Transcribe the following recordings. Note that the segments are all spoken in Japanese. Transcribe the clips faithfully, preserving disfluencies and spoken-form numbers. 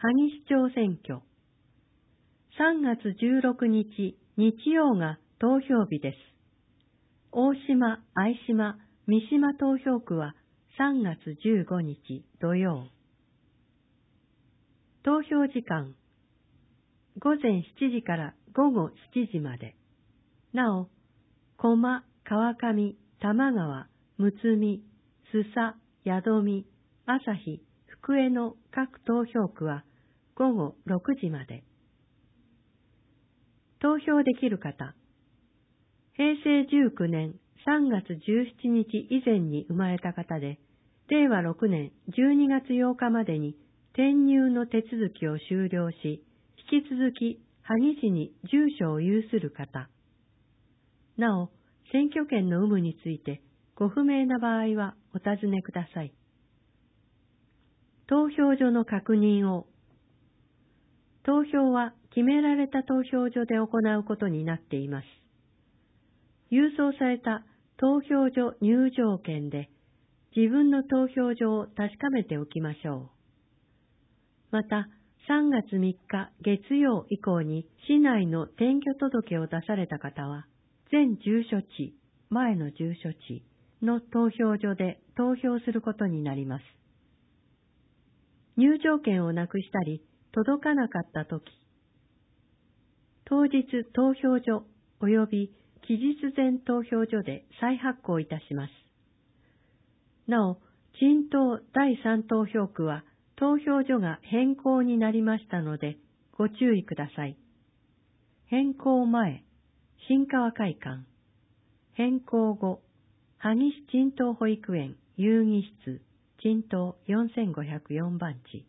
萩市長選挙。さんがつじゅうろくにち日曜が投票日です。大島、相島、三島投票区はさんがつじゅうごにち土曜。投票時間。ごぜんしちじからごごしちじまで。なお、駒、川上、玉川、むつみ、須佐、宿見、朝日、福江の各投票区はごごろくじまで。投票できる方。へいせいじゅうきゅうねんさんがつじゅうしちにち以前に生まれた方で、れいわろくねんじゅうにがつようかまでに転入の手続きを終了し、引き続き萩市に住所を有する方。なお、選挙権の有無についてご不明な場合はお尋ねください。投票所の確認を。投票は決められた投票所で行うことになっています。郵送された投票所入場券で自分の投票所を確かめておきましょう。また、さんがつみっか月曜以降に市内の転居届を出された方は、前住所地、前の住所地の投票所で投票することになります。入場券をなくしたり、届かなかったとき、当日投票所及び期日前投票所で再発行いたします。なお、鎮東だいさん投票区は投票所が変更になりましたのでご注意ください。変更前、新川会館。変更後、萩市鎮東保育園遊戯室、鎮東よんせんごひゃくよんばんち。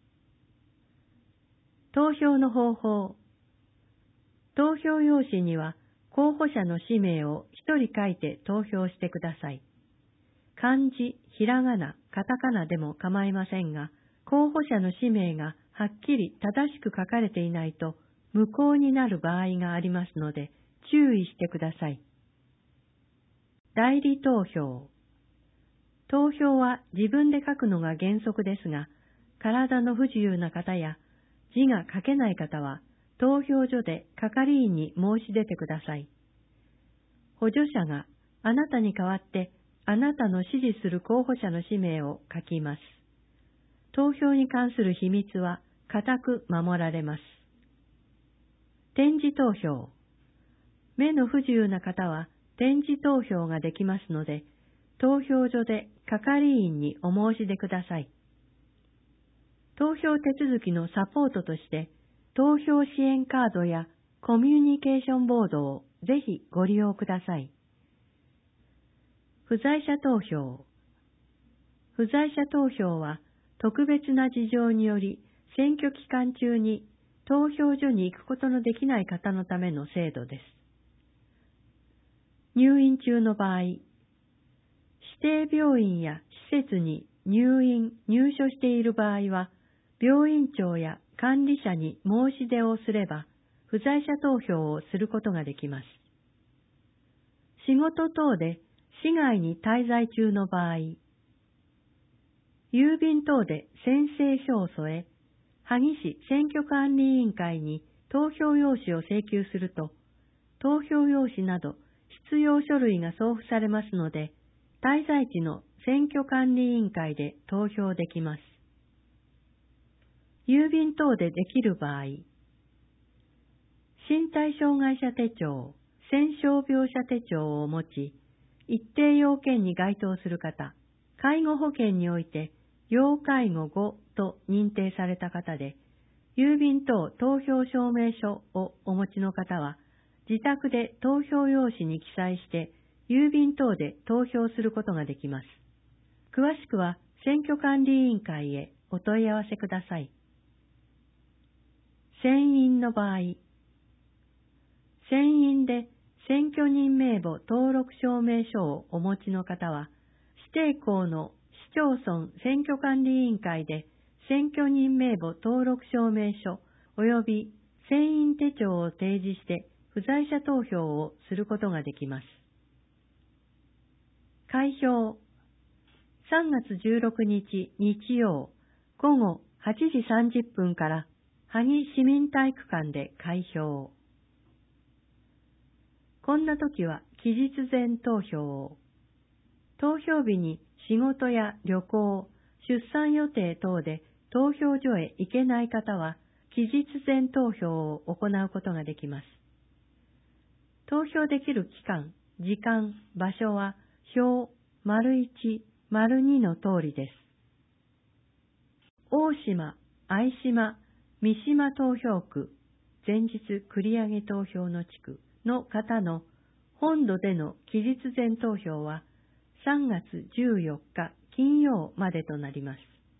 投票の方法。投票用紙には候補者の氏名を一人書いて投票してください。漢字、ひらがな、カタカナでも構いませんが、候補者の氏名がはっきり正しく書かれていないと無効になる場合がありますので注意してください。代理投票。投票は自分で書くのが原則ですが、体の不自由な方や字が書けない方は投票所で係員に申し出てください。補助者があなたに代わってあなたの支持する候補者の氏名を書きます。投票に関する秘密は固く守られます。点字投票。目の不自由な方は点字投票ができますので、投票所で係員にお申し出ください。投票手続きのサポートとして、投票支援カードやコミュニケーションボードをぜひご利用ください。不在者投票。不在者投票は特別な事情により選挙期間中に投票所に行くことのできない方のための制度です。入院中の場合、指定病院や施設に入院・入所している場合は、病院長や管理者に申し出をすれば、不在者投票をすることができます。仕事等で市外に滞在中の場合、郵便等で宣誓書を添え、萩市選挙管理委員会に投票用紙を請求すると、投票用紙など必要書類が送付されますので、滞在地の選挙管理委員会で投票できます。郵便等でできる場合、身体障害者手帳、戦傷病者手帳を持ち、一定要件に該当する方、介護保険において要介護ごと認定された方で、郵便等投票証明書をお持ちの方は、自宅で投票用紙に記載して、郵便等で投票することができます。詳しくは選挙管理委員会へお問い合わせください。選印の場合、選印で選挙人名簿登録証明書をお持ちの方は、指定校の市町村選挙管理委員会で選挙人名簿登録証明書及び選印手帳を提示して不在者投票をすることができます。開票。さんがつじゅうろくにち日曜午後はちじさんじゅっぷんから萩市民体育館で開票。こんな時は期日前投票を。投票日に仕事や旅行、出産予定等で投票所へ行けない方は期日前投票を行うことができます。投票できる期間、時間、場所は表丸いち、丸にの通りです。大島、相島、三島投票区、前日繰り上げ投票の地区の方の本土での期日前投票はさんがつじゅうよっか金曜までとなります。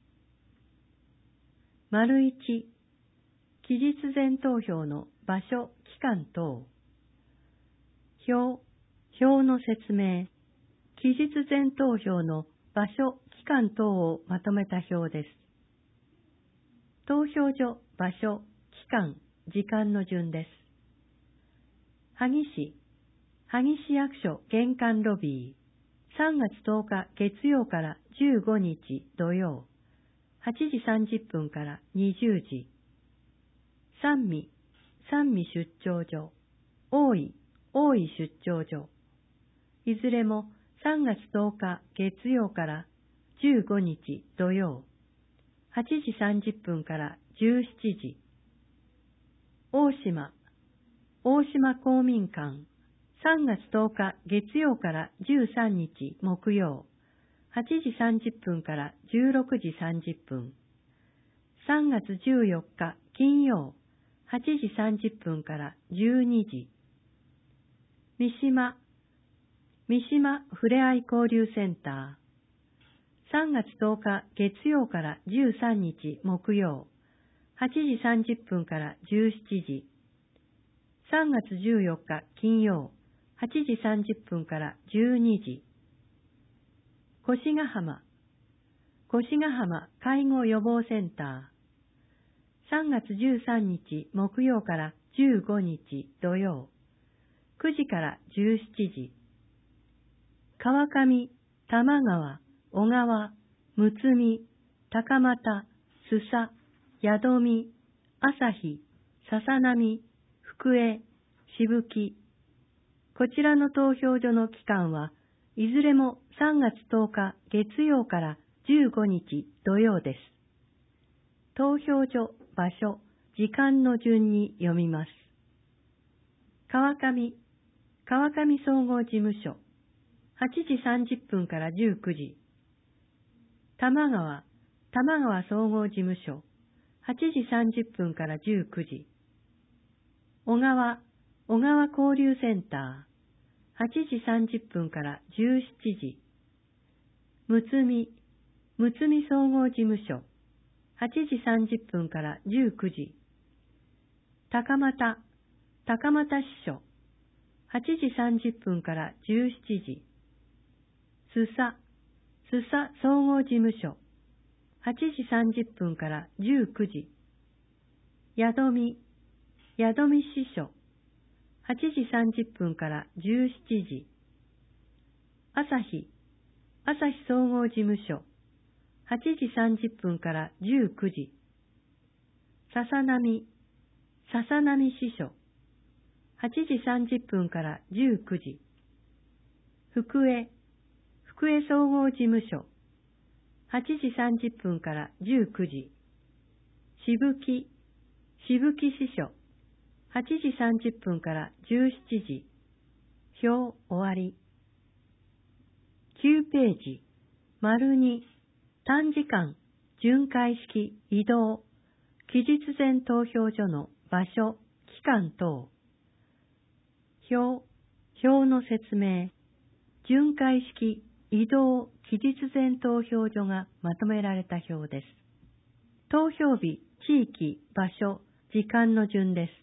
丸いち、期日前投票の場所、期間等。表、表の説明。期日前投票の場所、期間等をまとめた表です。投票所、場所、期間、時間の順です。萩市、萩市役所玄関ロビー、さんがつとおか月曜からじゅうごにち土曜、はちじさんじゅっぷんからにじゅうじ。三味、三味出張所、大井、大井出張所。いずれもさんがつとおか月曜からじゅうごにち土曜、はちじさんじゅっぷんからじゅうしちじ。大島、大島公民館、さんがつとおか月曜からじゅうさんにち木曜、はちじさんじゅっぷんからじゅうろくじさんじゅっぷん。さんがつじゅうよっか金曜、はちじさんじゅっぷんからじゅうにじ。三島、三島ふれあい交流センター。さんがつとおか月曜からじゅうさんにち木曜、はちじさんじゅっぷんからじゅうしちじ。さんがつじゅうよっか金曜、はちじさんじゅっぷんからじゅうにじ。越ヶ浜、越ヶ浜介護予防センター。さんがつじゅうさんにち木曜からじゅうごにち土曜、くじからじゅうしちじ。川上、玉川、小川、むつみ、高俣、須佐、宿見、朝日、笹波、福江、しぶき。こちらの投票所の期間はいずれもさんがつとおか月曜からじゅうごにち土曜です。投票所、場所、時間の順に読みます。川上、川上総合事務所、はちじさんじゅっぷんからじゅうくじ。玉川、玉川総合事務所、はちじさんじゅっぷんからじゅうくじ。小川、小川交流センター、はちじさんじゅっぷんからじゅうしちじ。むつみ、むつみ総合事務所、はちじさんじゅっぷんからじゅうくじ。高俣、高俣支所、はちじさんじゅっぷんからじゅうしちじ。須佐、須佐総合事務所、はちじさんじゅっぷんからじゅうくじ。宿見、宿見支所、はちじさんじゅっぷんからじゅうしちじ。朝日、朝日総合事務所、はちじさんじゅっぷんからじゅうくじ。笹波、笹波支所、はちじさんじゅっぷんからじゅうくじ。福江、福江総合事務所、はちじさんじゅっぷんからじゅうくじ。しぶき、しぶき支所、はちじさんじゅっぷんからじゅうしちじ。表終わり。きゅうページ、丸に、短時間、巡回式、移動、期日前投票所の場所、期間等。表、表の説明。巡回式、移動、期日前投票所がまとめられた表です。投票日、地域、場所、時間の順です。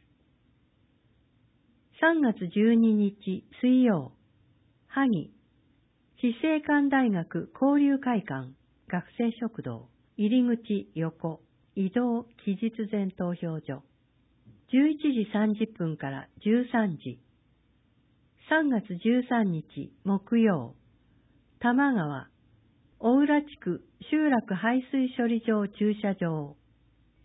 さんがつじゅうににち水曜、萩、死生館大学交流会館、学生食堂、入り口横、移動期日前投票所、じゅういちじさんじゅっぷんからじゅうさんじ。さんがつじゅうさんにち木曜、玉川、大浦地区集落排水処理場駐車場、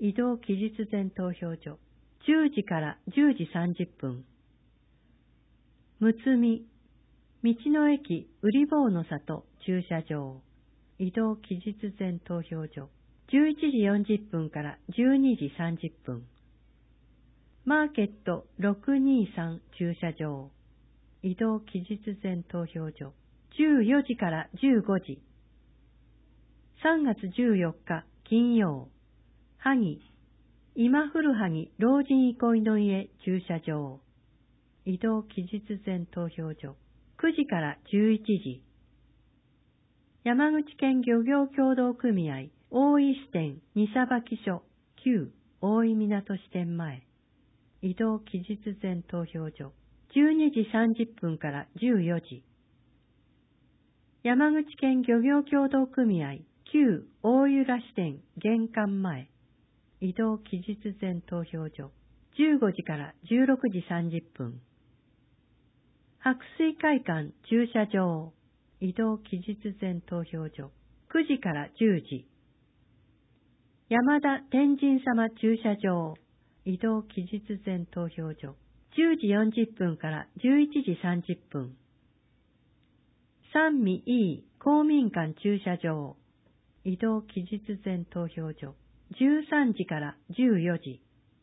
移動期日前投票所、じゅうじからじゅうじさんじゅっぷん。むつみ、道の駅うりぼうの里駐車場、移動期日前投票所、じゅういちじよんじゅっぷんからじゅうにじさんじゅっぷん。マーケットろくにさん駐車場、移動期日前投票所、じゅうよじからじゅうごじ。さんがつじゅうよっか金曜、萩、今古萩老人憩いの家駐車場、移動期日前投票所、くじからじゅういちじ。山口県漁業協同組合大井支店荷さばき所きゅう大井港支店前、移動期日前投票所、じゅうにじさんじゅっぷんからじゅうよじ。山口県漁業協同組合きゅう大浦支店玄関前、移動期日前投票所、じゅうごじからじゅうろくじさんじゅっぷん。白水会館駐車場、移動期日前投票所、くじからじゅうじ。山田天神様駐車場、移動期日前投票所、じゅうじよんじゅっぷんからじゅういちじさんじゅっぷん。三味いい公民館駐車場、移動期日前投票所、じゅうさんじからじゅうよじ。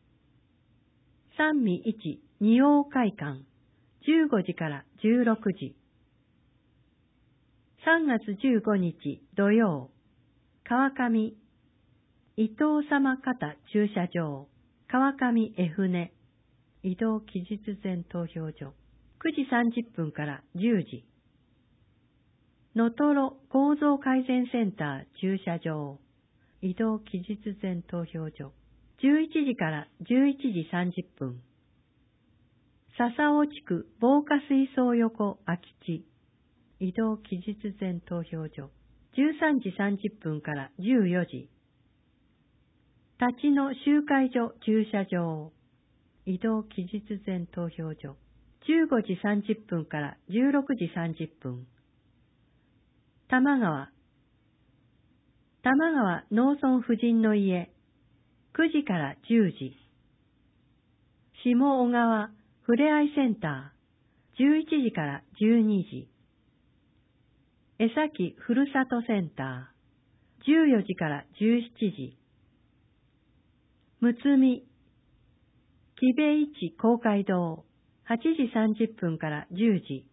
三味一二王会館、じゅうごじからじゅうろくじ。さんがつじゅうごにち土曜、川上、伊藤様方駐車場、川上江船、移動期日前投票所、くじさんじゅっぷんからじゅうじ。のとろ構造改善センター駐車場、移動期日前投票所、じゅういちじからじゅういちじさんじゅっぷん。笹尾地区防火水槽横空き地、移動期日前投票所、じゅうさんじさんじゅっぷんからじゅうよじ。立ちの集会所駐車場、移動期日前投票所、じゅうごじさんじゅっぷんからじゅうろくじさんじゅっぷん。玉川、玉川農村婦人の家、くじからじゅうじ。下小川ふれあいセンター、じゅういちじからじゅうにじ。江崎ふるさとセンター、じゅうよじからじゅうしちじ。むつみ、木部一公会堂、はちじさんじゅっぷんからじゅうじ。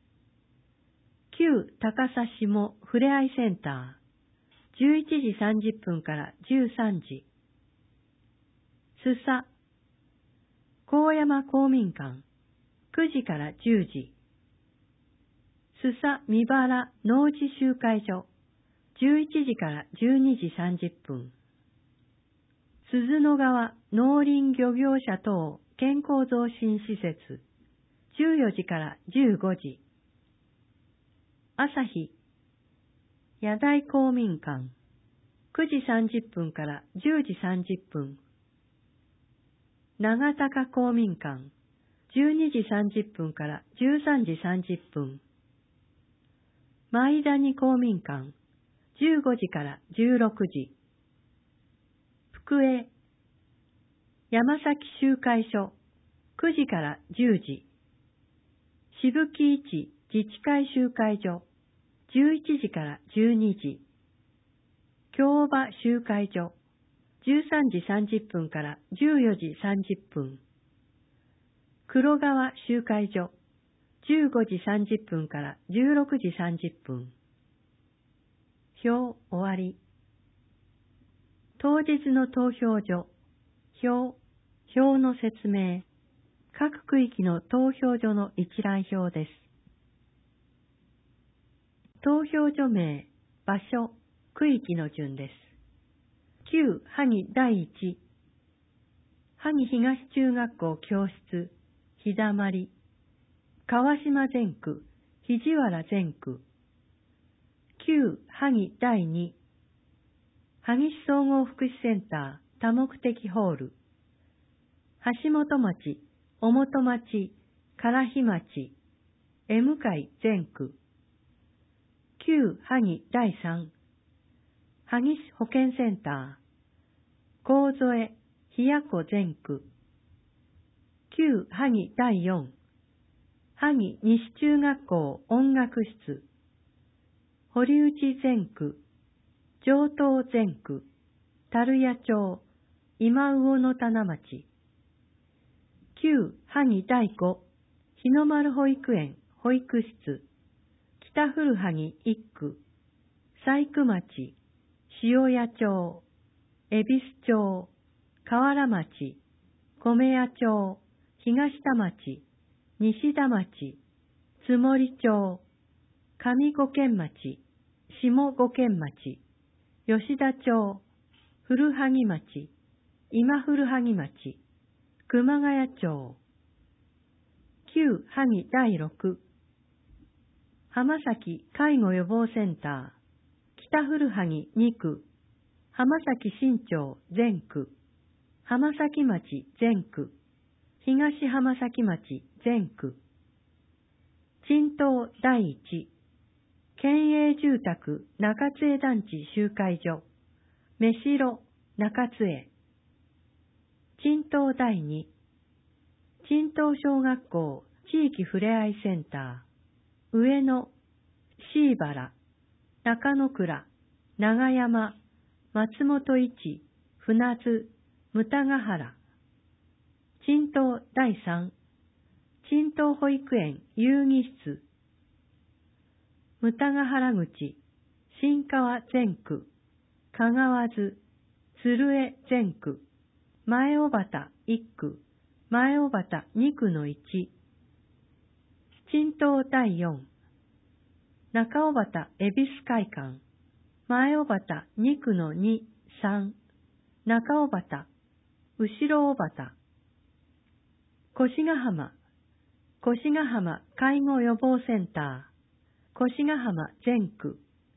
旧高佐下ふれあいセンター、じゅういちじさんじゅっぷんからじゅうさんじ。すさ、高山公民館、くじからじゅうじ。すさみばら農事集会所、じゅういちじからじゅうにじさんじゅっぷん。鈴野川農林漁業者等健康増進施設、じゅうよじからじゅうごじ。朝日、野台公民館、くじさんじゅっぷんからじゅうじさんじゅっぷん。長高公民館、じゅうにじさんじゅっぷんからじゅうさんじさんじゅっぷん。前谷公民館、じゅうごじからじゅうろくじ。福江、山崎集会所、くじからじゅうじ。渋木一自治会集会所、じゅういちじからじゅうにじ。京場集会所、じゅうさんじさんじゅっぷんからじゅうよじさんじゅっぷん。黒川集会所、じゅうごじさんじゅっぷんからじゅうろくじさんじゅっぷん。票終わり。当日の投票所、票、票の説明、各区域の投票所の一覧表です。投票所名、場所、区域の順です。旧萩第一、萩東中学校教室、日だまり、川島前区、肘原前区。旧萩第二、萩市総合福祉センター多目的ホール、橋本町、小本町、唐日町、江向前区。旧萩第三、萩市保健センター、 高添、ひやこ全区。旧萩だいよん、萩西中学校音楽室。堀内全区、上東全区、樽屋町、今魚の棚町。旧萩だいご、日の丸保育園保育室。北古萩いっ区、細工町、塩谷町、恵比寿町、河原町、米屋町、東田町、西田町、津森町、上五軒町、下五軒町、吉田町、古萩町、今古萩町、熊谷町。旧萩だいろく、浜崎介護予防センター、北古萩に区、浜崎新町全区、浜崎町全区、東浜崎町全区。陳東だいいち、県営住宅中津江団地集会所、目白中津江。陳東だいに、陳東小学校地域ふれあいセンター、上野、椎原、中野倉、長山、松本一、船津、牟田ヶ原。陳東だいさん、陳東保育園遊戯室。牟田ヶ原口、新川全区、香川津、鶴江全区、前小畑いっ区、前小畑に区のいち。陳東だいよん、中小畑恵比寿会館、前小畑に区のに、さん、中小畑、後ろ小畑。越ヶ浜、越ヶ浜介護予防センター、越ヶ浜全区。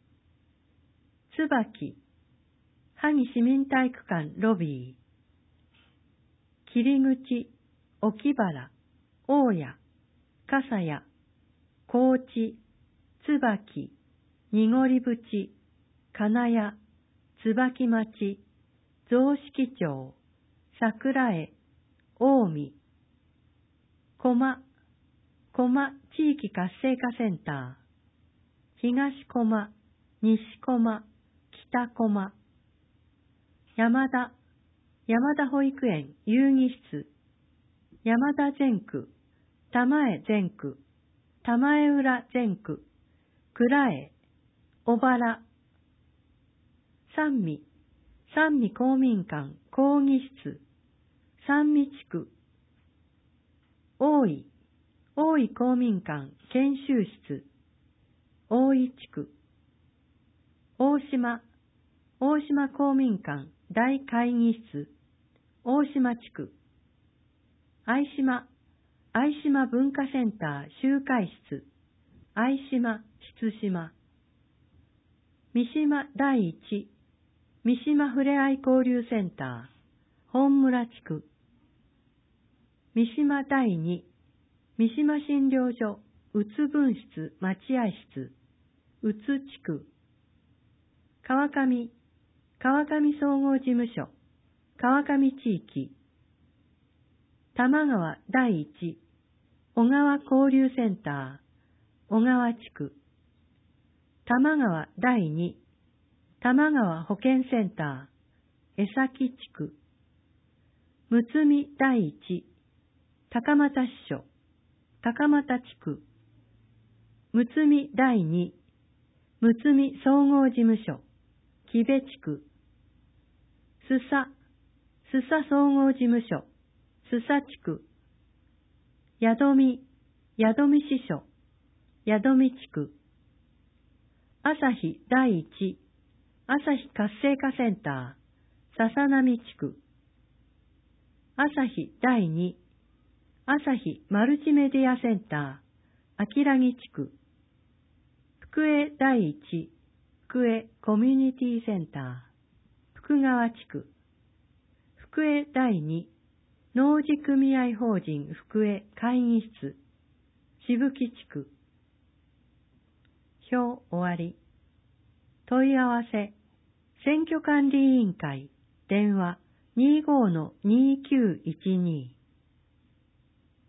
椿、萩市民体育館ロビー。切口、沖原、大谷、笠谷、高知、椿、濁淵、金谷、椿町、雑色町、桜江、近江。駒、駒地域活性化センター、東駒、西駒、北駒。山田、山田保育園遊戯室。山田全区、玉江全区、玉江浦全区、倉江、小原。三味、三味公民館講義室。三味地区。大井、大井公民館研修室。大井地区。大島、大島公民館大会議室。大島地区。相島、相島文化センター集会室。相島、室島。三島だいいち、三島ふれあい交流センター、本村地区。三島だいに、三島診療所、うつ分室待合室、うつ地区。川上、川上総合事務所、川上地域。玉川だいいち、小川交流センター、小川地区。玉川だいに、玉川保健センター、江崎地区。むつみだいいち、高俣支所、高俣地区。むつみだいに、むつみ総合事務所、木部地区。すさ、すさ総合事務所、すさ地区。やどみ、やどみ支所、やどみ地区。朝日だいいち、朝日活性化センター、笹波地区。朝日だいに、朝日マルチメディアセンター、秋良木地区。福江だいいち、福江コミュニティセンター、福川地区。福江だいに、農事組合法人福江会議室、渋木地区。表終わり。問い合わせ、選挙管理委員会、電話にじゅうごのにきゅういちに